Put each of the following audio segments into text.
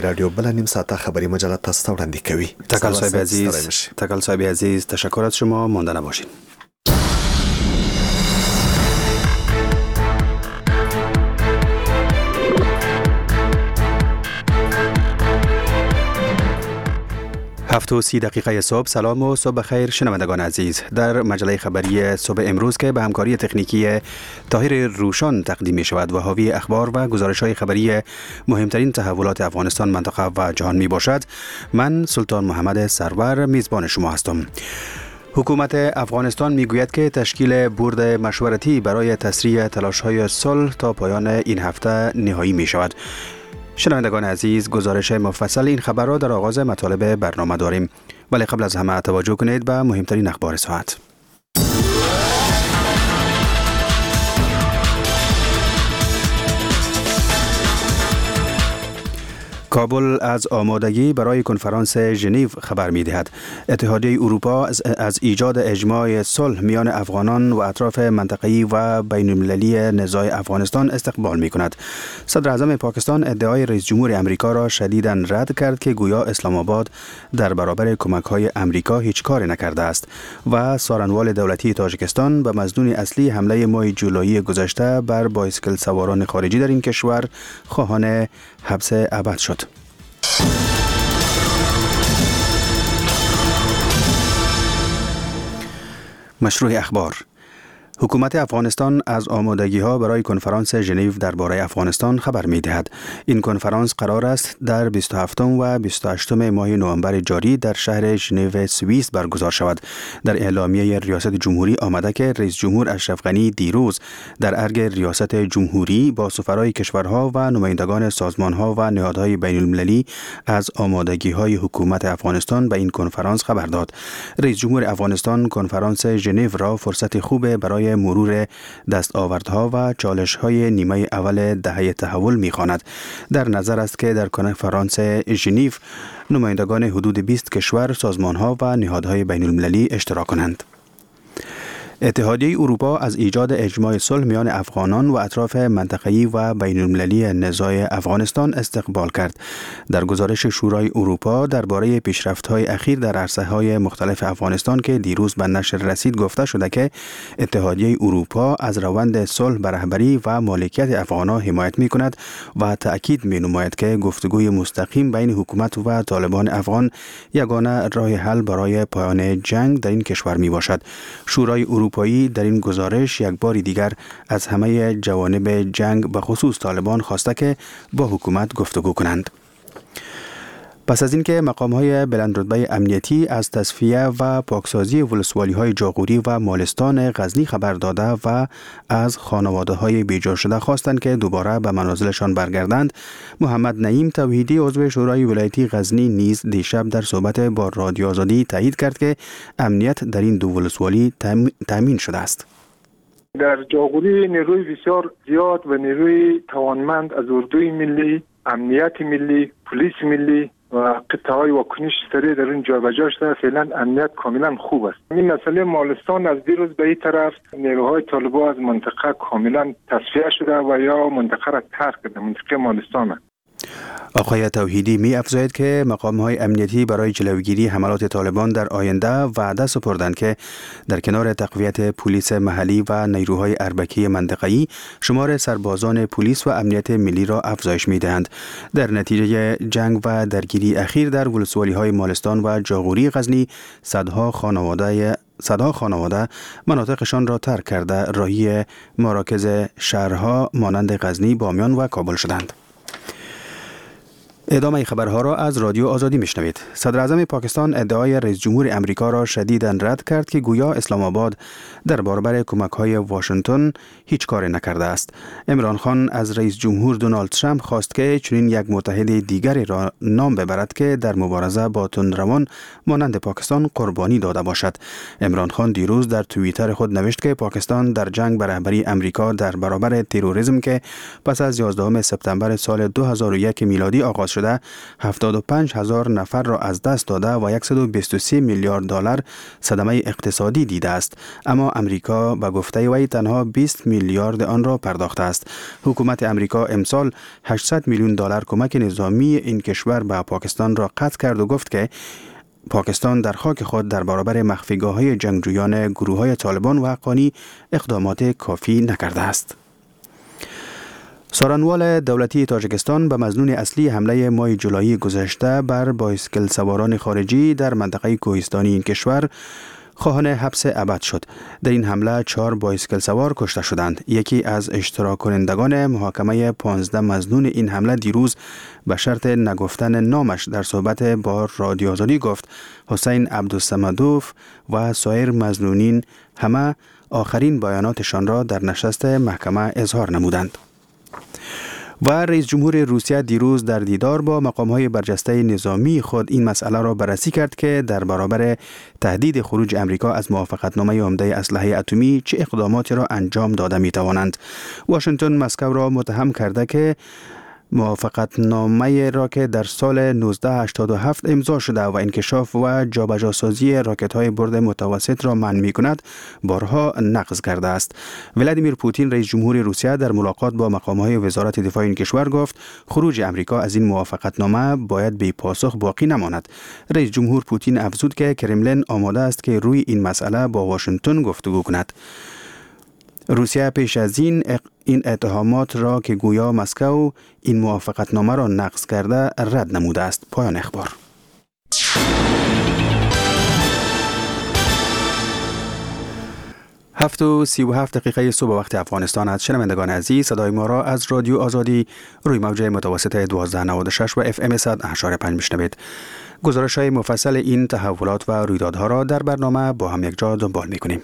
رادیو بل نیم ساعته خبری مجله تاسو ته وړاندې کوي. تکل صاحب عزیز تشکر از شما، مانده نباشید. هفت و 30 دقیقه صبح. سلام و صبح خیر شنوندگان عزیز. در مجله خبری صبح امروز که به همکاری تکنیکی طاهر روشان تقدیم می شود و حاوی اخبار و گزارش های خبری مهمترین تحولات افغانستان، منطقه و جهان می باشد، من سلطان محمد سرور میزبان شما هستم. حکومت افغانستان میگوید که تشکیل بورد مشورتی برای تسریع تلاش‌های صلح تا پایان این هفته نهایی می شود. شنوندگان عزیز، گزارش مفصل این خبر را در آغاز مطالب برنامه داریم، ولی قبل از همه توجه کنید به مهمترین اخبار ساعت. کابل از آمادگی برای کنفرانس ژنو خبر می‌دهد. اتحادیه اروپا از ایجاد اجماع صلح میان افغانان و اطراف منطقه‌ای و بین‌المللی نزاع افغانستان استقبال می‌کند. صدر اعظم پاکستان ادعای رئیس جمهور امریکا را شدیداً رد کرد که گویا اسلام آباد در برابر کمک‌های امریکا هیچ کاری نکرده است و سارنوال دولتی تاجیکستان به مظنون اصلی حمله ماه جولای گذشته بر بایسکل سواران خارجی در این کشور خواهان حبس ابد شد. مشروع اخبار. حکومت افغانستان از آمادگی‌ها برای کنفرانس ژنو درباره افغانستان خبر می‌دهد. این کنفرانس قرار است در 27 و 28 ماه نوامبر جاری در شهر ژنو سوئیس برگزار شود. در اعلامیه ریاست جمهوری آمده که رئیس جمهور اشرف غنی دیروز در ارگ ریاست جمهوری با سفرای کشورها و نمایندگان سازمان‌ها و نهادهای بین‌المللی از آمادگی‌های حکومت افغانستان به این کنفرانس خبر داد. رئیس جمهور افغانستان کنفرانس ژنو را فرصت خوب برای مرور دستاوردها و چالش‌های نیمه اول دهه تحول می‌خواند. در نظر است که در کنفرانس ژنو نمایندگان حدود 20 کشور، سازمان‌ها و نهادهای بین‌المللی اشتراک کنند. اتحادیه اروپا از ایجاد اجماع صلح میان افغانان و اطراف منطقه‌ای و بین‌المللی نزاع افغانستان استقبال کرد. در گزارش شورای اروپا درباره پیشرفت‌های اخیر در عرصه‌های مختلف افغانستان که دیروز به نشر رسید گفته شده که اتحادیه اروپا از روند صلح به رهبری و مالکیت افغانان حمایت می‌کند و تأکید می‌نماید که گفتگوی مستقیم بین حکومت و طالبان افغان یگانه راه حل برای پایان جنگ در این کشور میباشد. شورای اروپایی در این گزارش یک بار دیگر از همه جوانب جنگ به خصوص طالبان خواسته که با حکومت گفتگو کنند. پس از اینکه مقام‌های بلندرتبه امنیتی از تصفیه و پاکسازی ولسوالی‌های جاغوری و مالستان غزنی خبر داده و از خانواده‌های بیجا شده خواستند که دوباره به منازلشان برگردند، محمد نعیم توحیدی عضو شورای ولایتی غزنی نیز دیشب در صحبت با رادیو آزادی تایید کرد که امنیت در این دو ولسوالی تامین شده است. در جاغوری نیروی بسیار زیاد و نیروی توانمند از اردوی ملی، امنیت ملی، پلیس ملی و قطعه‌های واکنش سریع در این جابجا شده. فعلا امنیت کاملا خوب است. این مسئله مالستان از دیروز به این طرف نیروهای طالبان از منطقه کاملا تصفیه شده و یا منطقه را ترک کرده، منطقه مالستان است. آقای توحیدی می افزاید که مقام‌های امنیتی برای جلوگیری حملات طالبان در آینده وعده سپردند که در کنار تقویت پلیس محلی و نیروهای اربکی منطقه‌ای، شمار سربازان پلیس و امنیت ملی را افزایش می‌دهند. در نتیجه جنگ و درگیری اخیر در ولسوالی‌های مالستان و جاغوری غزنی، صدها خانواده مناطقشان را ترک کرده راهی مراکز شهرها مانند غزنی، بامیان و کابل شدند. ادامه خبرها را از رادیو آزادی میشنوید. صدر اعظم پاکستان ادعای رئیس جمهور امریکا را شدیداً رد کرد که گویا اسلام آباد در برابر کمک‌های واشنگتن هیچ کاری نکرده است. عمران خان از رئیس جمهور دونالد ترامپ خواست که چنین یک متحد دیگری را نام ببرد که در مبارزه با تندروان مانند پاکستان قربانی داده باشد. عمران خان دیروز در توییتر خود نوشت که پاکستان در جنگ به رهبری امریکا در برابر تروریسم که پس از 11 سپتامبر سال 2001 میلادی آغاز شده شده 75,000 نفر را از دست داده و 123 میلیارد دلار صدمه اقتصادی دیده است، اما امریکا به گفته وی تنها 20 میلیارد آن را پرداخته است. حکومت امریکا امسال 800 میلیون دلار کمک نظامی این کشور به پاکستان را قطع کرد و گفت که پاکستان در خاک خود در برابر مخفیگاه‌های جنگجویان گروه‌های طالبان و حقانی اقدامات کافی نکرده است. سارنوال دولتی تاجیکستان به مظنون اصلی حمله ماه جولای گذشته بر بایسکل سواران خارجی در منطقه کوهستانی این کشور خواهان حبس ابد شد. در این حمله 4 بایسکل سوار کشته شدند. یکی از اشتراک کنندگان محاکمه 15 مظنون این حمله دیروز به شرط نگفتن نامش در صحبت با رادیو آزادی گفت حسین عبدالصمدوف و سایر مظنونین همه آخرین بیاناتشان را در نشست محکمه اظهار نمودند. و رئیس جمهور روسیه دیروز در دیدار با مقام‌های برجسته نظامی خود این مسئله را بررسی کرد که در برابر تهدید خروج امریکا از موافقتنامه عمده اسلحه اتمی چه اقداماتی را انجام داده می‌توانند. واشنگتن مسکو را متهم کرده که موافقتنامه را که در سال 1987 امضا شده و انکشاف و جابجاسازی راکت‌های برد متوسط را منع می‌کند بارها نقض کرده است. ولادیمیر پوتین رئیس جمهور روسیه در ملاقات با مقام‌های وزارت دفاع این کشور گفت خروج امریکا از این موافقتنامه باید بی پاسخ باقی نماند. رئیس جمهور پوتین افزود که کرملین آماده است که روی این مسئله با واشنگتن گفتگو کند. روسیه پیش از این اتهامات را که گویا مسکو این موافقتنامه را نقض کرده رد نموده است. پایان اخبار. 7:37 صبح وقت افغانستان است. شنوندگان عزیز، صدای ما را از رادیو آزادی روی موج متوسط 1296 و FM 100.5 میشنوید. گزارش های مفصل این تحولات و رویدادها را در برنامه با هم یک جا دنبال می‌کنیم.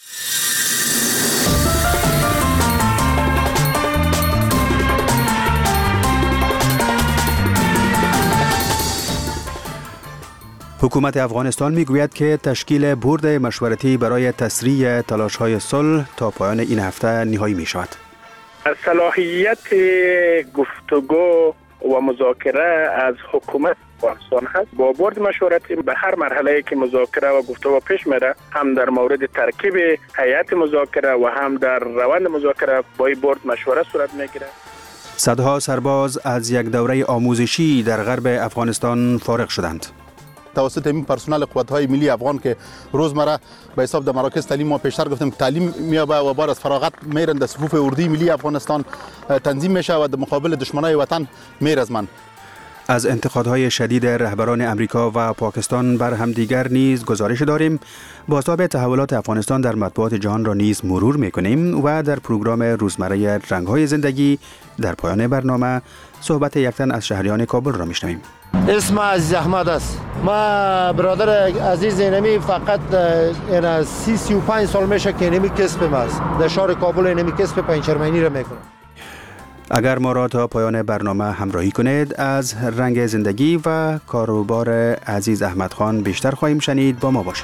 حکومت افغانستان میگوید که تشکیل بورد مشورتی برای تسریع تلاش‌های صلح تا پایان این هفته نهایی می شود. صلاحیت گفتگو و مذاکره از حکومت افغانستان هست. با بورد مشورتی به هر مرحله که مذاکره و گفتگو پیش میره، هم در مورد ترکیب هیئت مذاکره و هم در روند مذاکره با این بورد مشوره صورت میگیره. صدها سرباز از یک دوره آموزشی در غرب افغانستان فارغ شدند. توسط این پرسنل قوت‌های ملی افغان که روزمره به حساب در مراکز تعلیم ما پیشتر گفتم تعلیم میابه و بعد از فراغت میرن در صفوف اردوی ملی افغانستان تنظیم میشه و در مقابل دشمنای وطن میرزمن. از انتقادهای شدید رهبران امریکا و پاکستان بر همدیگر نیز گزارش داریم. بازتاب تحولات افغانستان در مطبوعات جهان را نیز مرور میکنیم و در پروگرام روزمره رنگ‌های زندگی در پایان برنامه صحبت یک تن از شهریان کابل را میشنویم. اسم عزیز احمد است. ما برادر عزیز اینمی فقط 35 سال میشه که اینمی کسبم است. در شهر کابل اینمی کسب پنچرمنی را میکنم. اگر ما را تا پایان برنامه همراهی کنید، از رنگ زندگی و کاروبار عزیز احمد خان بیشتر خواهیم شنید. با ما باشید.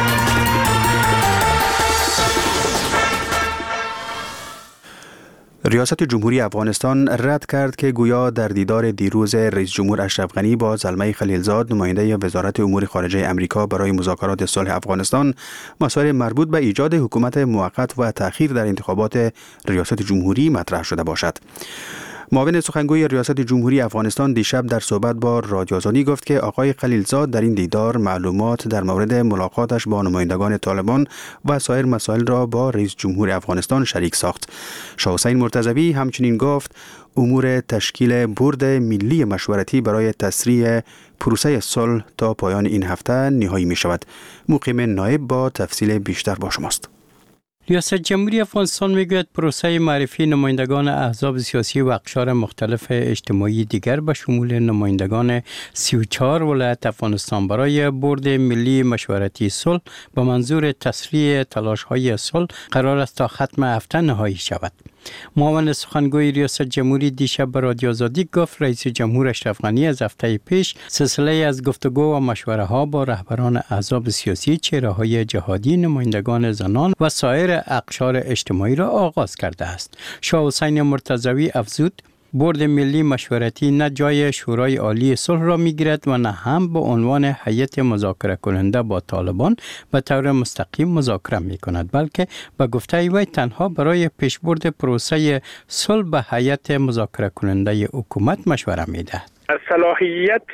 ریاست جمهوری افغانستان رد کرد که گویا در دیدار دیروز رئیس جمهور اشرف غنی با زلمه خلیلزاد نماینده وزارت امور خارجه امریکا برای مذاکرات صلح افغانستان مسائل مربوط به ایجاد حکومت موقت و تأخیر در انتخابات ریاست جمهوری مطرح شده باشد. معاون سخنگوی ریاست جمهوری افغانستان دیشب در صحبت با رادیو آزادی گفت که آقای خلیلزاد در این دیدار معلومات در مورد ملاقاتش با نمایندگان طالبان و سایر مسائل را با رئیس جمهور افغانستان شریک ساخت. شاه حسین مرتضوی همچنین گفت امور تشکیل بورد ملی مشورتی برای تسریع پروسه صلح تا پایان این هفته نهایی می شود. مقیم نایب با تفصیل بیشتر با شماست. ریاست جمهوری افغانستان میگوید پروسه معرفی نمایندگان احزاب سیاسی و اقشار مختلف اجتماعی دیگر به شمول نمایندگان 34 ولایت افغانستان برای بورد ملی مشورتی صلح به منظور تسریع تلاش‌های صلح قرار است تا ختم هفته نهایی شود. معاون سخنگوی ریاست جمهوری دیشب به رادیو آزادی گفت رئیس جمهور اشرف غنی از هفته پیش سلسله از گفتگو و مشوره ها با رهبران احزاب سیاسی، چهره‌های جهادی، نمایندگان زنان و سایر اقشار اجتماعی را آغاز کرده است. شاه حسین مرتضوی افزود بورد ملی مشورتی نه جای شورای عالی صلح را میگیرد و نه هم به عنوان هیئت مذاکره کننده با طالبان به طور مستقیم مذاکره می کند، بلکه به گفته وی تنها برای پیشبرد پروسه صلح به هیئت مذاکره کننده حکومت مشوره می دهد. صلاحیت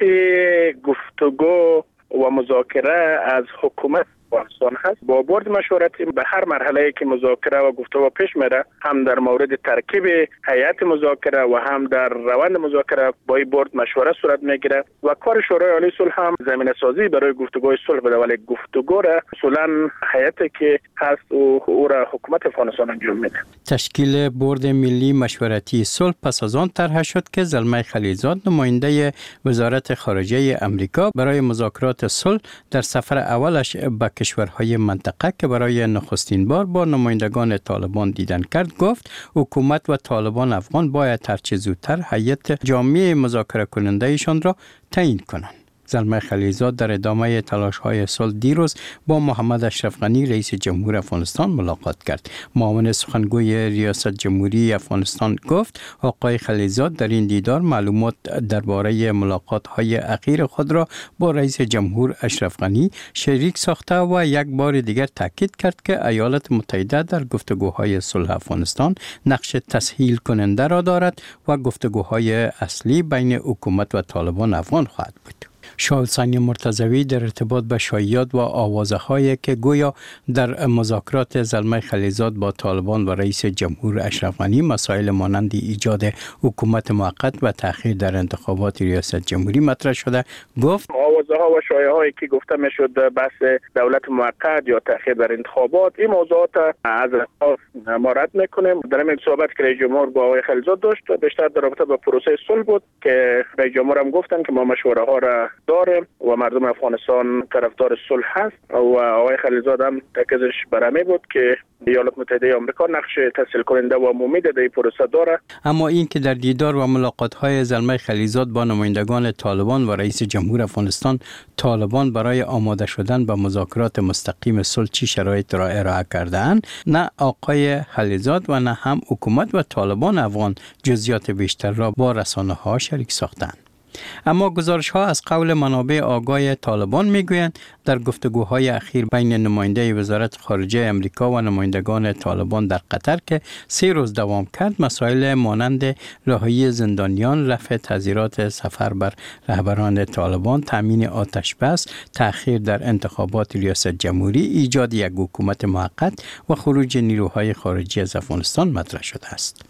گفتگو و مذاکره از حکومت افغانستان هست. با بورد مشورتی به هر مرحله که مذاکره و گفتگو پیش میره، هم در مورد ترکیب هیئت مذاکره و هم در روند مذاکره با این بورد مشوره صورت میگیره و کار شورای عالی صلح هم زمینه سازی برای گفتگوی صلح بده، ولی گفتگو را اصولا هیئتی که هست او را حکومت افغانستان انجام میده. تشکیل بورد ملی مشورتی صلح پس از آن طرح شد که زلمه خلیزاد نماینده وزارت خارجه امریکا برای مذاکرات صلح در سفر اولش به کشورهای منطقه که برای نخستین بار با نمایندگان طالبان دیدن کرد گفت حکومت و طالبان افغان باید هرچه زودتر هیئت جامع مذاکره کننده ایشان را تعیین کنند. زلمه خلیزاد در ادامه تلاش‌های صلح دیروز با محمد اشرف غنی رئیس جمهور افغانستان ملاقات کرد. معاون سخنگوی ریاست جمهوری افغانستان گفت آقای خلیزاد در این دیدار معلومات درباره ملاقات‌های اخیر خود را با رئیس جمهور اشرف غنی شریک ساخته و یک بار دیگر تاکید کرد که ایالات متحده در گفتگوهای صلح افغانستان نقش تسهیل کننده را دارد و گفتگوهای اصلی بین حکومت و طالبان افغان خواهد بود. شاه حسین مرتضوی در ارتباط به شایعات و آوازه‌هایی که گویا در مذاکرات زلمه خلیزاد با طالبان و رئیس جمهور اشرف غنی مسائل مانند ایجاد حکومت موقت و تأخیر در انتخابات ریاست جمهوری مطرح شده گفت آوازه‌ها و شایعه‌هایی که گفته میشد بحث دولت موقت یا تأخیر در انتخابات، این موضوعات از اساس ما رد میکنیم. در این صحبت که رئیس جمهور با آقای خلیزاد داشت بیشتر در رابطه با پروسه صلح بود که رئیس جمهور هم گفتن که ما مشوره ها را داریم و مردم افغانستان طرفدار صلح هست و آقای خلیزاد هم تاکیدش برمی بود که ایالات متحده آمریکا نقش تسهیل کننده و ممید در این پروسه داره. اما این که در دیدار و ملاقات‌های زلمه خلیزاد با نمایندگان طالبان و رئیس جمهور افغانستان طالبان برای آماده شدن به مذاکرات مستقیم صلح چی شرایط را ارائه کرده‌اند، نه آقای خلیزاد و نه هم حکومت و طالبان افغان جزئیات بیشتر را با رسانه‌ها شریک ساختند. اما گزارش‌ها از قول منابع آگاه طالبان می‌گویند در گفتگوهای اخیر بین نماینده وزارت خارجه امریکا و نمایندگان طالبان در قطر که 3 روز دوام کرد، مسائل مانند رهایی زندانیان، رفع تعزیرات سفر بر رهبران طالبان، تامین آتش بس، تأخیر در انتخابات ریاست جمهوری، ایجاد یک حکومت موقت و خروج نیروهای خارجی از افغانستان مطرح شده است.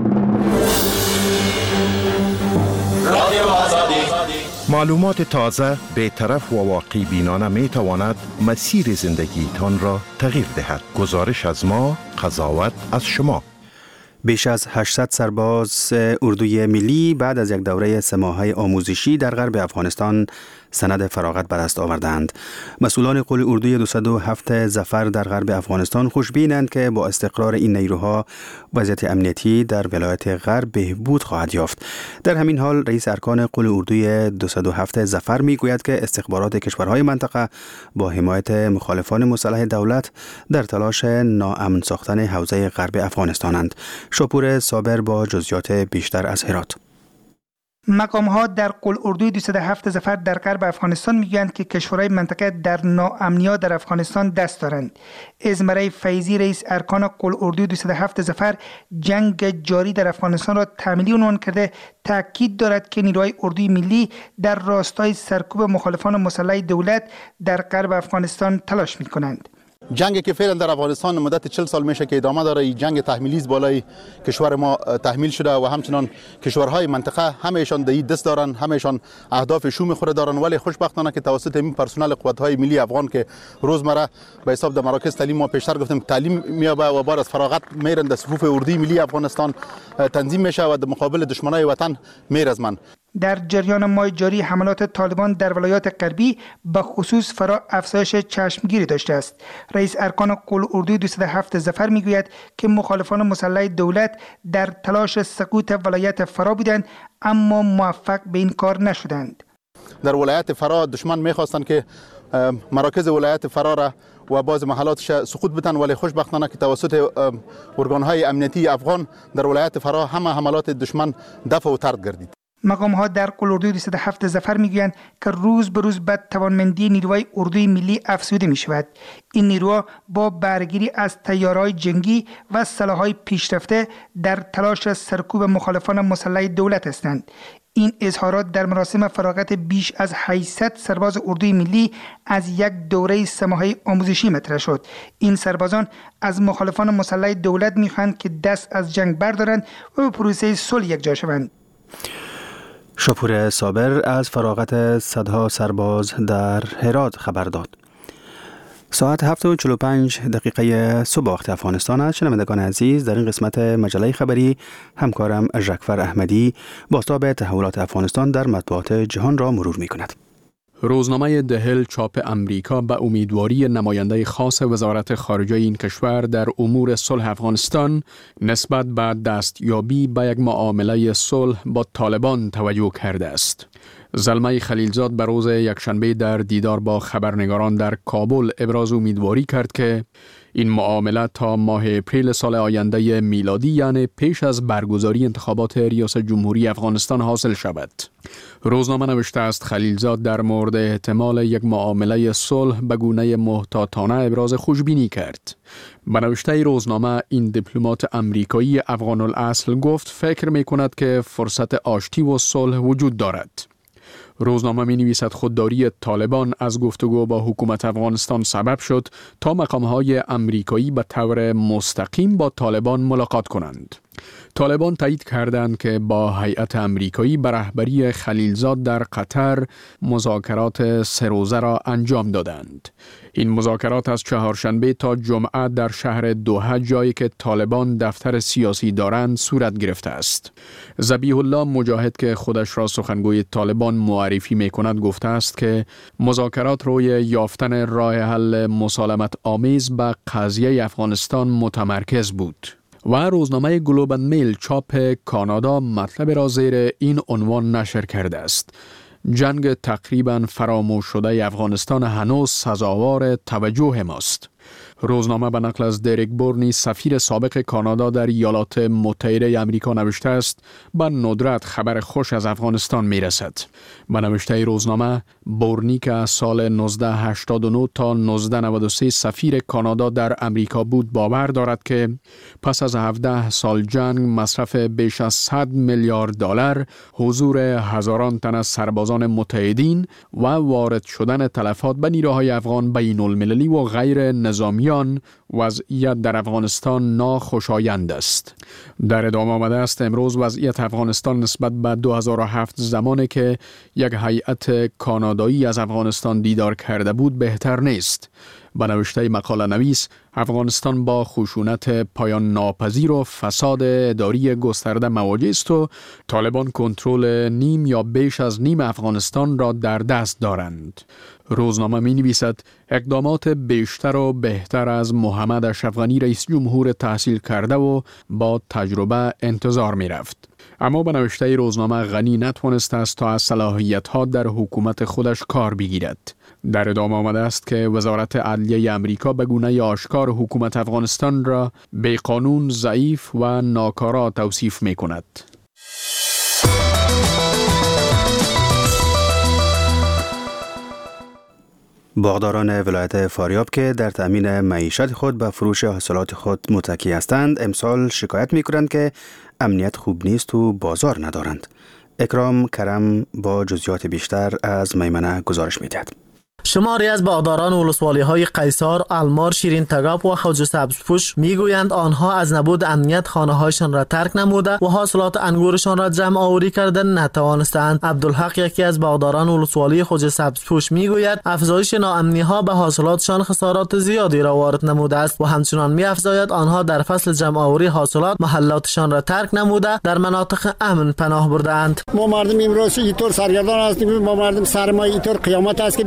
معلومات تازه، بی‌طرف و واقعی بینانه می تواند مسیر زندگیتان را تغییر دهد. گزارش از ما، قضاوت از شما. بیش از 800 سرباز اردوی ملی بعد از یک دوره 3 ماهه آموزشی در غرب افغانستان سند فراغت به دست آوردند. مسئولان قول اردوی 207 ظفر در غرب افغانستان خوشبینند که با استقرار این نیروها وضعیت امنیتی در ولایت غرب بهبود خواهد یافت. در همین حال رئیس ارکان قول اردوی 207 ظفر میگوید که استخبارات کشورهای منطقه با حمایت مخالفان مسلح دولت در تلاش ناامن ساختن حوزه غرب افغانستانند. شپور صابر با جزئیات بیشتر از هرات. مقام‌ها در قول اردوی 207 ظفر در غرب افغانستان میگویند که کشورهای منطقه در ناامنی‌ها در افغانستان دست دارند. ازمره فیضی رئیس ارکان قول اردوی 207 ظفر جنگ جاری در افغانستان را تحمیلی عنوان کرده، تاکید دارد که نیروهای اردوی ملی در راستای سرکوب مخالفان مسلح دولت در غرب افغانستان تلاش می‌کنند. جنگی که فعلا در افغانستان مدت 40 سال میشه که ادامه داره، این جنگ تحمیلی است بالای کشور ما تحمیل شده و همچنان کشورهای منطقه همهشان در این دست دارن، همهشان اهداف شوم خود دارن، ولی خوشبختانه که توسط این پرسنل قوت‌های ملی افغان که روزمره به حساب در مراکز تعلیم ما پیشتر گفتم تعلیم میابه و بعد از فراغت میرن در صفوف اردوی ملی افغانستان تنظیم میشه و در مقابل دشمنای وطن میرزمن. در جریان ماه جاری حملات طالبان در ولایات غربی به خصوص فرا افزایش چشمگیری داشته است. رئیس ارکان قول اردوی 207 ظفر میگوید که مخالفان مسلح دولت در تلاش سقوط ولایت فرا بودند اما موفق به این کار نشدند. در ولایت فرا دشمن میخواستند که مراکز ولایت فرار و بعض محلاتش سقوط بتن، ولی خوشبختانه که توسط ارگان‌های امنیتی افغان در ولایت فرار همه حملات دشمن دفع و طرد گردید. مقام ها در قل‌اردوی 207 ظفر میگویند که روز به روز به توانمندی نیروهای اردوی ملی افزوده می شود. این نیروها با برگیری از تیارهای جنگی و سلاح‌های پیشرفته در تلاش سرکوب مخالفان مسلح دولت هستند. این اظهارات در مراسم فراغت بیش از 800 سرباز اردوی ملی از یک دوره 3 ماهه آموزشی مطرح شد. این سربازان از مخالفان مسلح دولت می‌خواهند که دست از جنگ بردارند و به پروسه صلح یکجا شوند. شپور صابر از فراغت صدها سرباز در هرات خبر داد. ساعت 7:45 صبح وقت افغانستان است. شنوندگان عزیز، در این قسمت مجله خبری همکارم ژکفر احمدی بازتاب تحولات افغانستان در مطبوعات جهان را مرور می کند. روزنامه دهل چاپ امریکا به امیدواری نماینده خاص وزارت خارجه این کشور در امور صلح افغانستان نسبت به دستیابی به یک معامله صلح با طالبان توجه کرده است. زلمه خلیلزاد به روز یکشنبه در دیدار با خبرنگاران در کابل ابراز امیدواری کرد که این معامله تا ماه اپریل سال آینده میلادی، یعنی پیش از برگزاری انتخابات ریاست جمهوری افغانستان، حاصل شود. روزنامه نوشته است خلیلزاد در مورد احتمال یک معامله صلح به گونه محتاطانه ابراز خوشبینی کرد. به نوشته روزنامه، این دیپلمات امریکایی افغان الاصل گفت فکر می کند که فرصت آشتی و صلح وجود دارد. روزنامه می نویسد خودداری طالبان از گفتگو با حکومت افغانستان سبب شد تا مقامهای امریکایی به طور مستقیم با طالبان ملاقات کنند. طالبان تایید کردند که با هیئت امریکایی به رهبری خلیلزاد در قطر مذاکرات 3 روزه را انجام دادند. این مذاکرات از چهارشنبه تا جمعه در شهر دوحه، جایی که طالبان دفتر سیاسی دارند، صورت گرفته است. ذبیح الله مجاهد که خودش را سخنگوی طالبان معرفی می کند گفته است که مذاکرات روی یافتن راه حل مسالمت آمیز به قضیه افغانستان متمرکز بود. و روزنامه گلوب اند میل چاپ کانادا مطلب را زیر این عنوان نشر کرده است: جنگ تقریباً فراموش شده افغانستان هنوز سزاوار توجه ماست. روزنامه به نقل از دریک بورنی سفیر سابق کانادا در ایالات متحده آمریکا نوشته است به ندرت خبر خوش از افغانستان می رسد. به نوشته روزنامه، بورنی که از سال 1989 تا 1993 سفیر کانادا در امریکا بود باور دارد که پس از 17 سال جنگ، مصرف بیش از 100 میلیارد دلار، حضور هزاران تن از سربازان متحدین و وارد شدن تلفات به نیروهای افغان بین المللی و غیر نظامیان، وضعیت در افغانستان ناخوشایند است. در ادامه آمده است امروز وضعیت افغانستان نسبت به 2007 زمانی که یک هیئت کانادایی از افغانستان دیدار کرده بود بهتر نیست. به نوشته مقاله نویس، افغانستان با خشونت پایان ناپذیر و فساد اداری گسترده مواجه است و طالبان کنترل نیم یا بیش از نیم افغانستان را در دست دارند. روزنامه می نویسد اقدامات بیشتر و بهتر از محمد اشرف غنی رئیس جمهور تحصیل کرده و با تجربه انتظار می رفت. اما به نوشته روزنامه، غنی نتوانسته است تا از صلاحیت‌ها در حکومت خودش کار بگیرد. در ادامه آمده است که وزارت عدلیه امریکا به گونه آشکار حکومت افغانستان را بی‌قانون، ضعیف و ناکارا توصیف می کند. باغداران ولایت فاریاب که در تأمین معیشت خود به فروش حاصلات خود متکی هستند، امسال شکایت می کنند که امنیت خوب نیست و بازار ندارند. اکرام کرم با جزئیات بیشتر از میمنه گزارش می دهد. شماری از باغداران ولسوالی‌های قیصار، المار، شیرین تگاب و خواجه سبزپوش میگویند آنها از نبود امنیت خانه‌هایشان را ترک نموده و حاصلات انگورشان را جمع آوری کردن نتوانستند. عبدالحق، یکی از باغداران ولسوالی خواجه سبزپوش، میگوید افزایش ناامنی‌ها به حاصلاتشان خسارات زیادی را وارد نموده است و همچنان می‌افزاید آنها در فصل جمع آوری حاصلات محلاتشان را ترک نموده در مناطق امن پناه بردند. ما مردم امروز اینطور سرگردان هستیم، ما مردم سرمایه اینطور قیامت است که بیخوشت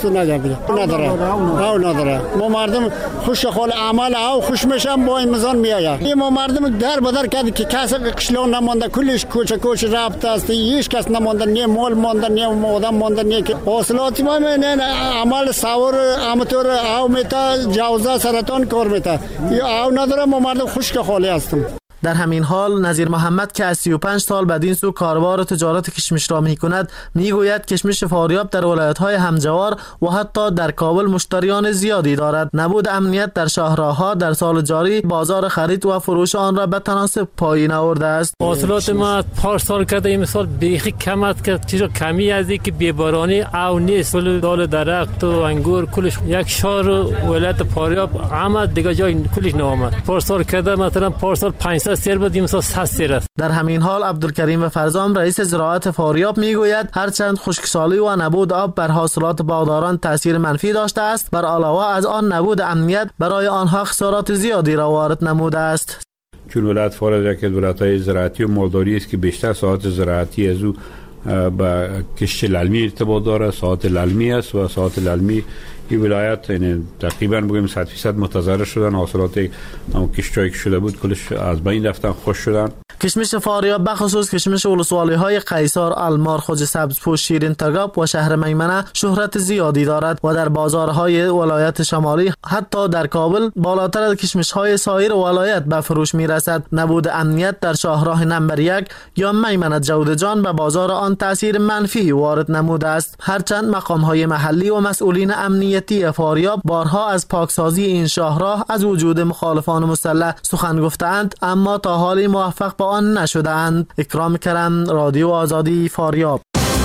نگردی نداره ما مردم خوش خال اعمال او خوش میشن با این میزان میآید این ما مردم در بدر کرد که کس قشلون نمونده کلش کوچه رفت است هیچ کس نمونده نه مال مونده نه آدم مونده نه که حاصلات ما نه عمل سوار اماتور او میتا جوزه سرطان کار میتا او نداره ما مردم خشک خالی هستیم. در همین حال نظیر محمد که از 35 سال بدین سو کاروبار و تجارت کشمش را می کند می گوید کشمش فاریاب در ولایت‌های همجوار و حتی در کابل مشتریان زیادی دارد. نبود امنیت در شاهراه‌ها در سال جاری بازار خرید و فروش آن را به تناسب پایین آورده است. حاصلات ما پارسال کرده این مثال بیخی کم است که چیزا کمی از اینکه بیبارانی او نیست. کل دال درخت و انگور کلش یک شهر ولایت فاریاب آمد دیگه جای کلش نآمد. پارسال کرده مثلا پارسال 500 سیر بدیم است. در همین حال عبدالکریم فرزام رئیس زراعت فاریاب میگوید هرچند خشکسالی و نبود آب بر حاصلات باغداران تاثیر منفی داشته است، بر علاوه از آن نبود امنیت برای آنها خسارات زیادی را وارد نموده است. چون ولایت فاریاب یک ولایت زراعتی و مالداری است که بیشتر ساعت زراعتی از او با کشت للمی ارتباط داره، ساعت للمی است و ساعت للمی این ولایت یعنی تقریبا بگیم 100% متضرر شدن. حاصلات کشتایی که شده بود کلش از بین رفتن، خوش شدن. کشمش فاریاب بخصوص کشمش ولسوالی‌های قیصار، المار، خوج سبزپوش، شیرین تگاب و شهر میمنه شهرت زیادی دارد و در بازارهای ولایت شمالی حتی در کابل بالاتر از کشمش‌های سایر ولایت به فروش می‌رسد. نبود امنیت در شاهراه نمبر 1 یا میمنه جودجان به بازار آن تاثیر منفی وارد نموده است. هرچند مقام‌های محلی و مسئولین امنیتی فاریاب بارها از پاکسازی این شاهراه از وجود مخالفان مسلح سخن گفتند اما تا حالی موفق به آن نشدند. اکرام کرم، رادیو آزادی، فاریاب.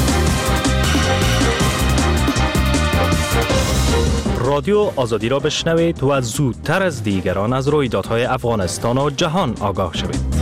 رادیو آزادی را بشنوید و زودتر از دیگران از رویدادهای افغانستان و جهان آگاه شوید.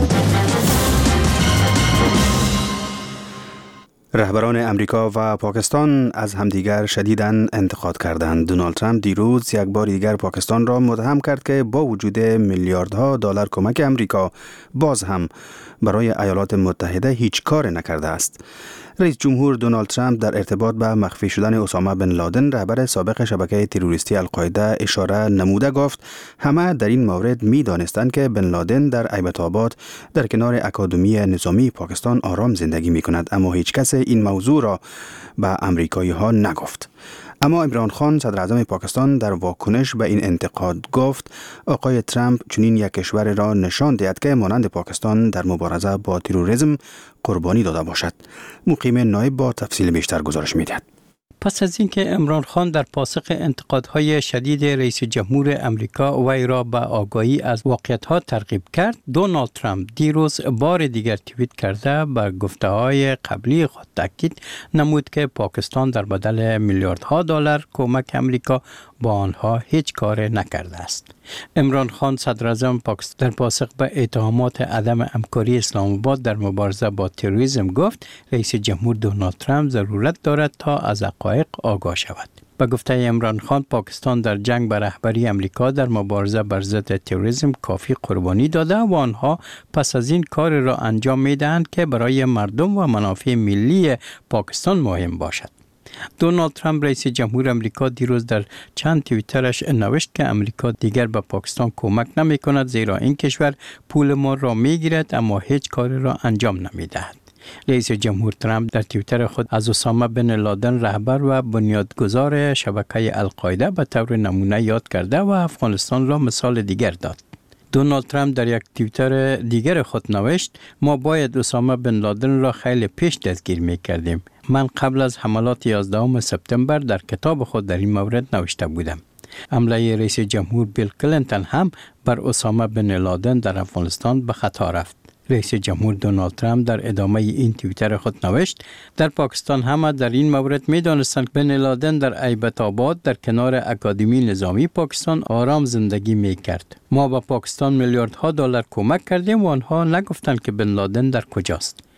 رهبران امریکا و پاکستان از همدیگر شدیداً انتقاد کردند. دونالد ترامپ دیروز یک بار دیگر پاکستان را متهم کرد که با وجود میلیاردها دلار کمک امریکا باز هم برای ایالات متحده هیچ کار نکرده است. رئیس جمهور دونالد ترامپ در ارتباط به مخفی شدن اسامه بن لادن رهبر سابق شبکه تروریستی القاعده اشاره نموده گفت همه در این مورد می دانستند که بن لادن در ایبت آباد در کنار اکادمی نظامی پاکستان آرام زندگی می کند، اما هیچ کس این موضوع را به امریکایی ها نگفت. اما عمران خان صدر اعظم پاکستان در واکنش به این انتقاد گفت آقای ترامپ چنین یک کشور را نشان دهد که مانند پاکستان در مبارزه با تروریسم قربانی داده باشد. مقیم نایب با تفصیل بیشتر گزارش می‌دهد. پس از اینکه عمران خان در پاسخ انتقادهای شدید رئیس جمهور امریکا وی را به آگاهی از واقعیت‌ها ترغیب کرد، دونالد ترامپ دیروز بار دیگر توییت کرده به گفته‌های قبلی خود تاکید نمود که پاکستان در بدل میلیاردها دلار کمک امریکا با آنها هیچ کار نکرده است. عمران خان صدر اعظم پاکستان در پاسخ به اتهامات عدم همکاری اسلام آباد در مبارزه با تروریسم گفت رئیس جمهور دونالد ترامپ ضرورت دارد تا از حقایق آگاه شود. به گفته عمران خان پاکستان در جنگ به رهبری امریکا در مبارزه بر ضد تروریسم کافی قربانی داده و آنها پس از این کار را انجام می‌دهند که برای مردم و منافع ملی پاکستان مهم باشد. دونالد ترامپ رئیس جمهور امریکا دیروز در چند توییترش نوشت که امریکا دیگر به پاکستان کمک نمی کند زیرا این کشور پول ما را می گیرد اما هیچ کار را انجام نمی دهد. رئیس جمهور ترامپ در توییتر خود از اسامه بن لادن رهبر و بنیادگذار شبکه القاعده به طور نمونه یاد کرده و افغانستان را مثال دیگر داد. دونالد ترامپ در یک توییتر دیگر خود نوشت ما باید اسامه بن لادن را خیلی پیش دستگیر می کردیم. من قبل از حملات 11 سپتامبر در کتاب خود در این مورد نوشته بودم. حمله رئیس جمهور بیل کلینتون هم بر اسامه بن لادن در افغانستان به خطا رفت. رئیس جمهور دونالد ترامپ در ادامه این توییتر خود نوشت در پاکستان همه در این مورد می دانستند بن لادن در ایبت آباد در کنار اکادمی نظامی پاکستان آرام زندگی می کرد. ما به پاکستان میلیاردها دلار کمک کردیم و آنها نگفتند که بن لادن در کجاست.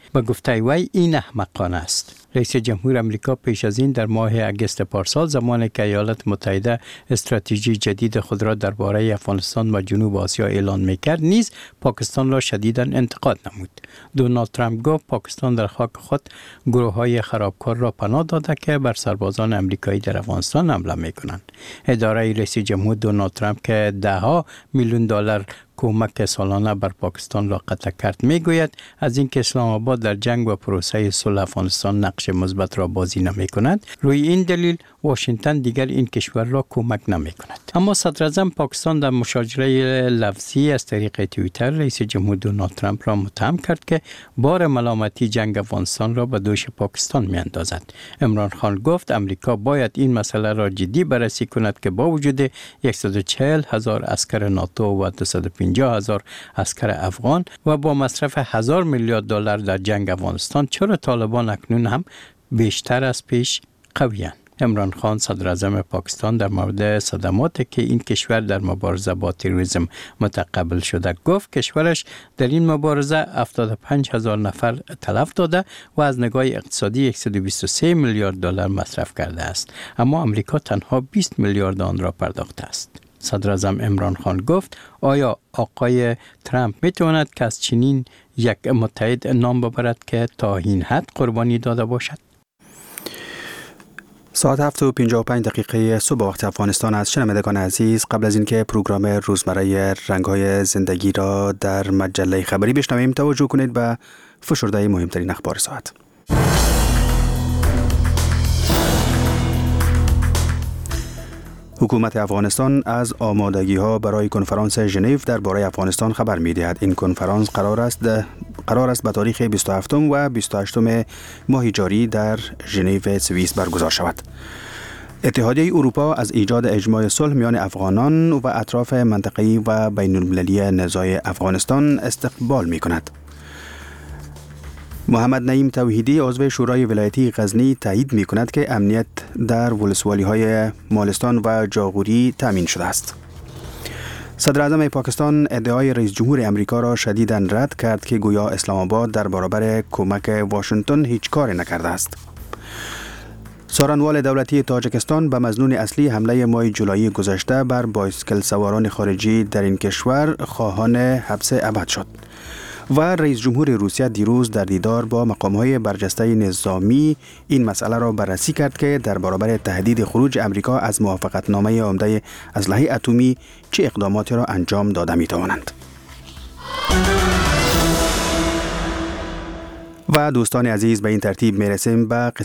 به گفته وی این احمقانه است. رئیس جمهور امریکا پیش از این در ماه اگست پارسال زمانی که ایالات متحده استراتژی جدید خود را درباره افغانستان و جنوب آسیا اعلان میکرد نیز پاکستان را شدیداً انتقاد نمود. دونالد ترامپ گفت پاکستان در خاک خود گروه‌های خرابکار را پناه داده که بر سربازان امریکایی در افغانستان حمله میکنند. اداره رئیس جمهور دونالد ترامپ که $10 میلیون کمک سالانه بر پاکستان را قطع کرد میگوید از اینکه اسلام آباد در جنگ و پروسه صلح افغانستان نقش مثبت را بازی نمی کند، روی این دلیل واشنگتن دیگر این کشور را کمک نمی کند. اما صدر اعظم پاکستان در مشاجره لفظی از طریق توییتر رئیس جمهور دونالد ترامپ را متهم کرد که بار ملامتی جنگ افغانستان را به دوش پاکستان می اندازد. عمران خان گفت امریکا باید این مسئله را جدی بررسی کند که با وجود 140,000 عسکر ناتو و 250,000 عسکر افغان و با مصرف $1,000 میلیارد در جنگ افغانستان چرا طالبان اکنون هم بیشتر از پیش قوی‌اند. عمران خان صدر اعظم پاکستان در مورد صدماتی که این کشور در مبارزه با تروریسم متقبل شده گفت کشورش در این مبارزه 75,000 نفر تلف داده و از نگاه اقتصادی 123 میلیارد دلار مصرف کرده است، اما امریکا تنها 20 میلیارد آن را پرداخته است. صدر اعظم عمران خان گفت آیا آقای ترامپ میتواند که از چنین یک متحد نام ببرد که تا این حد قربانی داده باشد؟ ساعت 7:55 صبح وقت افغانستان است. شنوندگان عزیز، قبل از اینکه پروگرام روزمره رنگ‌های زندگی را در مجله خبری بشنویم توجه کنید به فشرده مهمترین اخبار ساعت. حکومت افغانستان از آمادگی‌ها برای کنفرانس ژنو درباره افغانستان خبر می‌دهد. این کنفرانس قرار است به تاریخ 27 و 28 ماه جاری در ژنو سوئیس برگزار شود. اتحادیه اروپا از ایجاد اجماع صلح میان افغانان و اطراف منطقه‌ای و بین‌المللی نزاع افغانستان استقبال می‌کند. محمد نعیم توحیدی عضو شورای ولایتی غزنی تایید می‌کند که امنیت در ولسوالی‌های مالستان و جاغوری تامین شده است. صدر اعظم پاکستان ادعای رئیس جمهور امریکا را شدیداً رد کرد که گویا اسلام آباد در برابر کمک واشنگتن هیچ کاری نکرده است. سارنوال دولتی تاجیکستان به مظنون اصلی حمله ماه جولای گذشته بر بایسکل سواران خارجی در این کشور خواهان حبس ابد شد. و رئیس جمهور روسیه دیروز در دیدار با مقام‌های برجسته نظامی این مسئله را بررسی کرد که در برابر تهدید خروج امریکا از موافقتنامه عمده اسلحه اتمی چه اقداماتی را انجام داده می‌توانند. و دوستان عزیز، به این ترتیب میرسیم به